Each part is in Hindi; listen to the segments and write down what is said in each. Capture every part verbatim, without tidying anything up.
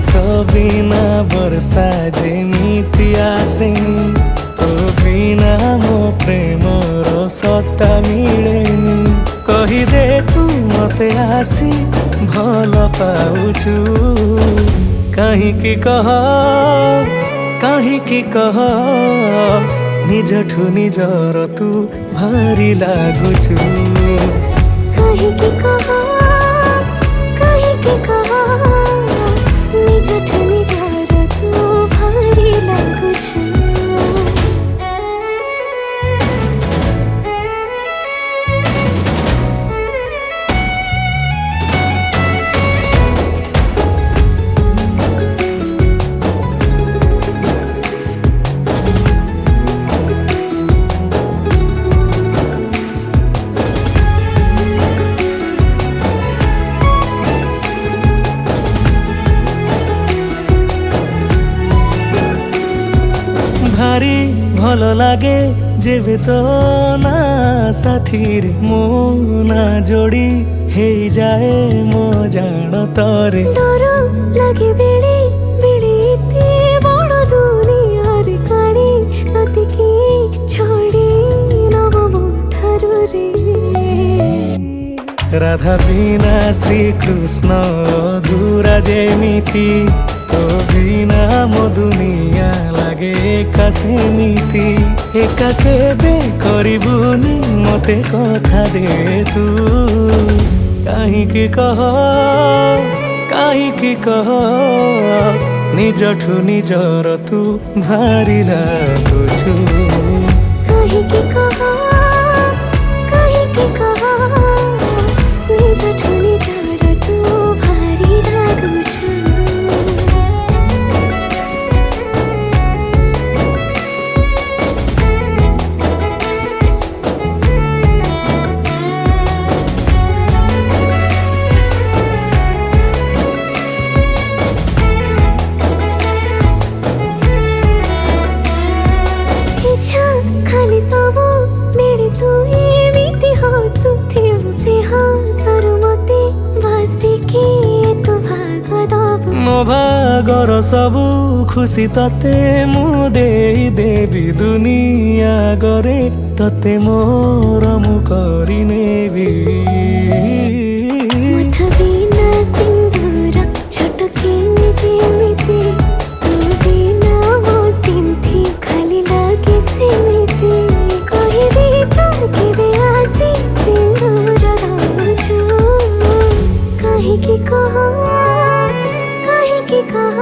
बिना वर्षा जेमिति आसेनी तो बिना मो प्रेमर सत्ता मिलेनी कहिदे तू मते आसी भल पाउछु काहींकी कह काहींकी कह निजठु निजर तू भारी लागुछु काहींकी कह काहींकी कह निजठु निजर तू भारी लागुछु। भारी भल लागे जेबे तो ना साथी रे मो ना जोड़ी हे जाए मो जान तोरे डर लागे बेड़ी बेड़ी इते बड़ दुनिया रे काणी तते की छोड़ी नब मोठारु रे राधा बिना श्री कृष्ण अधूरा जेमिति तो बिना मो दुनिया लागे एका सेमिति एका केबे करिबुनी मते कथा दे तू काहींकी कह काहींकी कह निजठु निजर तू भारी लागुछु काहींकी कह काहींकी कह निजठु निजर तू भारी लागुछु। खाली सब मेरे तू एमिति हसुथिबु सिंहासन मते भास्टी की तू भाग दबु मो भागर सबु खुशी तते मु देई देबी दुनिया गरे तते मोर मु करी नेबी मथ बिना सिंदूर छटके जेमिति तू बिना मो सिंथी खाली लागे सेमिति कहिबी तू केबे आसी सिंदूर दउछु काहींकी कह काहींकी कह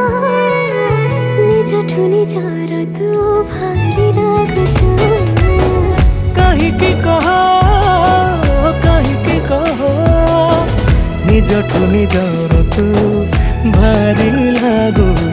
निजठु निजर तू भारी लागुछु काहींकी कह काहींकी कह निजठु निजर तू भारी लागुछु।